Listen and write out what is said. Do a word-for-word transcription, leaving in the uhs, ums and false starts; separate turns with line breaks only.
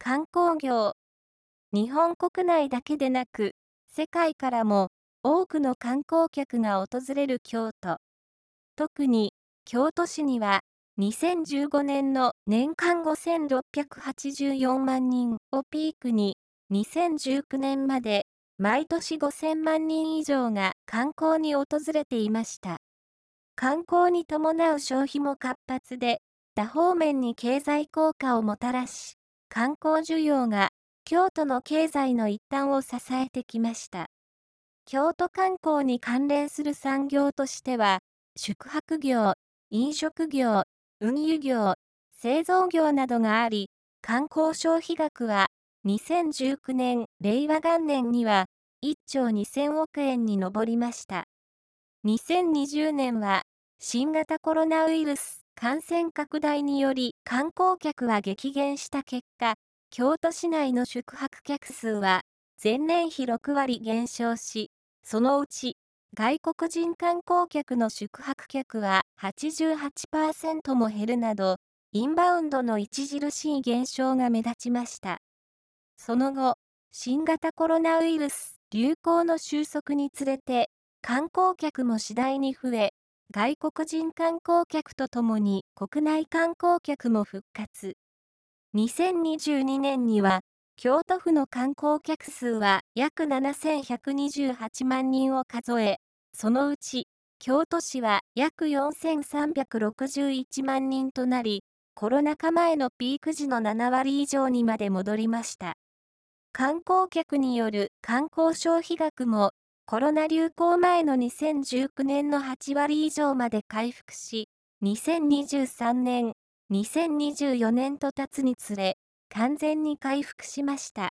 観光業。日本国内だけでなく、世界からも多くの観光客が訪れる京都。特に、京都市には、にせんじゅうごねんの年間ごせんろっぴゃくはちじゅうよんまんにんをピークに、にせんじゅうきゅうねんまで毎年ごせんまんにん以上が観光に訪れていました。観光に伴う消費も活発で、多方面に経済効果をもたらし、観光需要が京都の経済の一端を支えてきました。京都観光に関連する産業としては、宿泊業、飲食業、運輸業、製造業などがあり、観光消費額はにせんじゅうきゅうねん、令和元年にはいっちょうにせんおくえんに上りました。にせんにじゅうねんは新型コロナウイルス感染拡大により観光客は激減した結果、京都市内の宿泊客数は前年比ろくわり減少し、そのうち外国人観光客の宿泊客は はちじゅうはちパーセント も減るなど、インバウンドの著しい減少が目立ちました。その後、新型コロナウイルス流行の収束につれて、観光客も次第に増え、外国人観光客とともに国内観光客も復活。にせんにじゅうにねんには、京都府の観光客数は約ななせんひゃくにじゅうはちまんにんを数え、そのうち、京都市は約よんせんさんびゃくろくじゅういちまんにんとなり、コロナ禍前のピーク時のななわり以上にまで戻りました。観光客による観光消費額もコロナ流行前のにせんじゅうきゅうねんのはちわり以上まで回復し、にせんにじゅうさんねん、にせんにじゅうよねんと経つにつれ、完全に回復しました。